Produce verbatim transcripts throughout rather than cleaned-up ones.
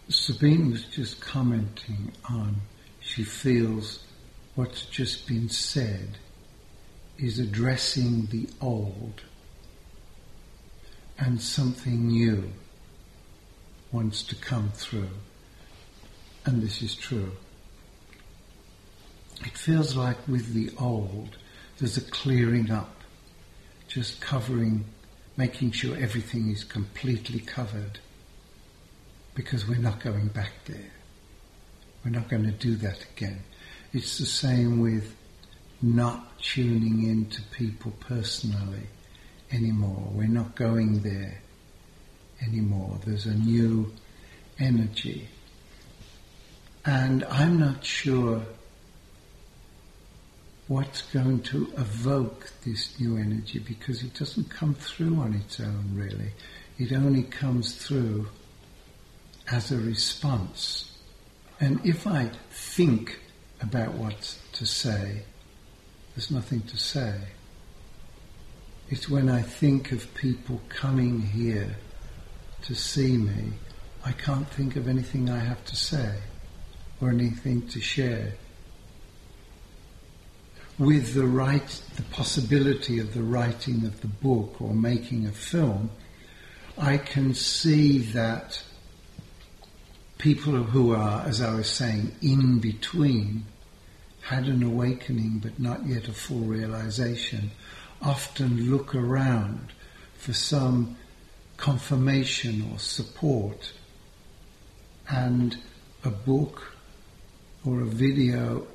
Sabine was just commenting on, she feels what's just been said is addressing the old, and something new wants to come through. And this is true. It feels like with the old, there's a clearing up, just covering, making sure everything is completely covered, because we're not going back there. We're not going to do that again. It's the same with not tuning into people personally anymore. We're not going there anymore. There's a new energy. And I'm not sure what's going to evoke this new energy, because it doesn't come through on its own, really. It only comes through as a response. And if I think about what to say, there's nothing to say. It's when I think of people coming here to see me, I can't think of anything I have to say or anything to share. With the right, the possibility of the writing of the book or making a film, I can see that people who are, as I was saying, in between, had an awakening but not yet a full realization, often look around for some confirmation or support, and a book or a video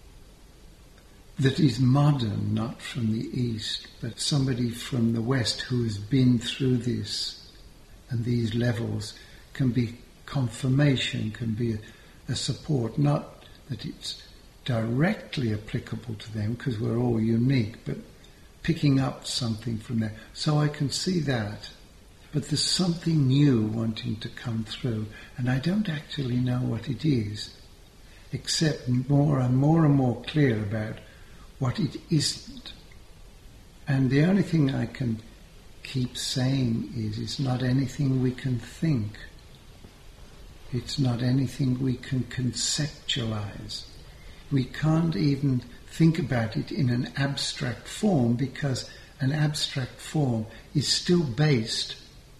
that is modern, not from the East, but somebody from the West who has been through this and these levels, can be confirmation, can be a, a support. Not that it's directly applicable to them, because we're all unique, but picking up something from there. So I can see that. But there's something new wanting to come through, and I don't actually know what it is, except more and more and more clear about what it isn't. And the only thing I can keep saying is, it's not anything we can think. It's not anything we can conceptualize. We can't even think about it in an abstract form, because an abstract form is still based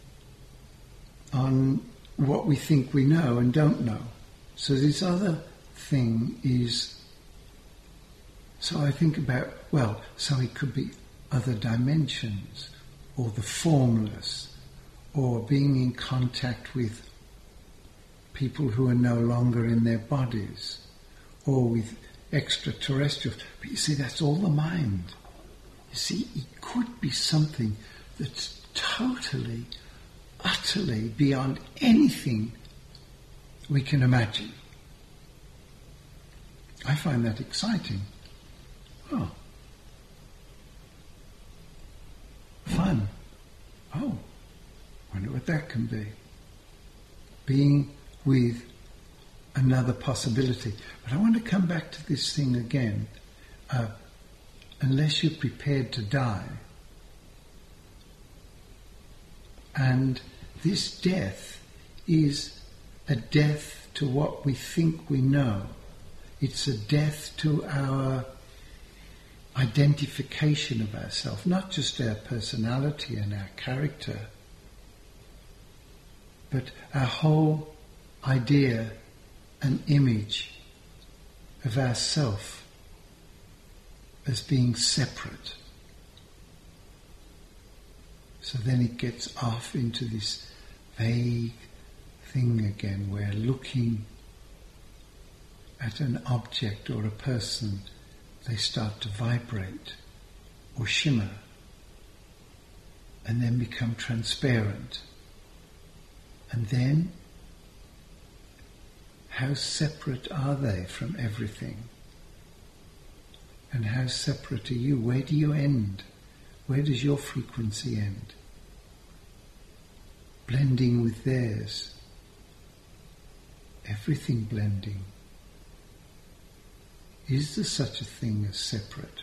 on what we think we know and don't know. So this other thing is, so I think about, well, so it could be other dimensions, or the formless, or being in contact with people who are no longer in their bodies, or with extraterrestrials. But you see, that's all the mind. You see, it could be something that's totally, utterly beyond anything we can imagine. I find that exciting. Oh. Fun. Oh. Wonder what that can be. Being with another possibility. But I want to come back to this thing again. Uh, unless you're prepared to die. And this death is a death to what we think we know. It's a death to our identification of ourselves, not just our personality and our character, but our whole idea and image of ourself as being separate. So then it gets off into this vague thing again, where looking at an object or a person, they start to vibrate or shimmer and then become transparent. And then, how separate are they from everything? And how separate are you? Where do you end? Where does your frequency end? Blending with theirs. Everything blending. Is there such a thing as separate?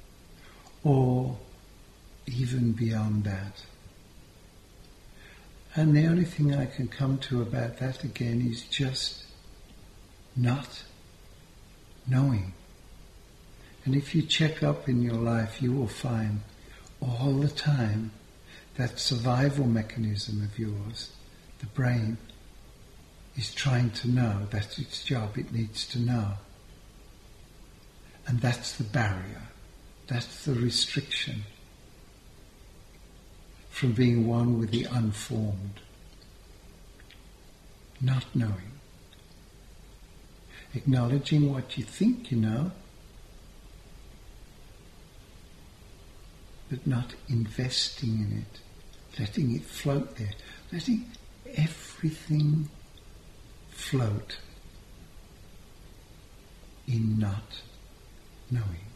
Or even beyond that? And the only thing I can come to about that again is just not knowing. And if you check up in your life, you will find all the time that survival mechanism of yours, the brain, is trying to know. That's its job. It needs to know. And that's the barrier. That's the restriction from being one with the unformed. Not knowing. Acknowledging what you think you know, but not investing in it, letting it float there, letting everything float in not knowing.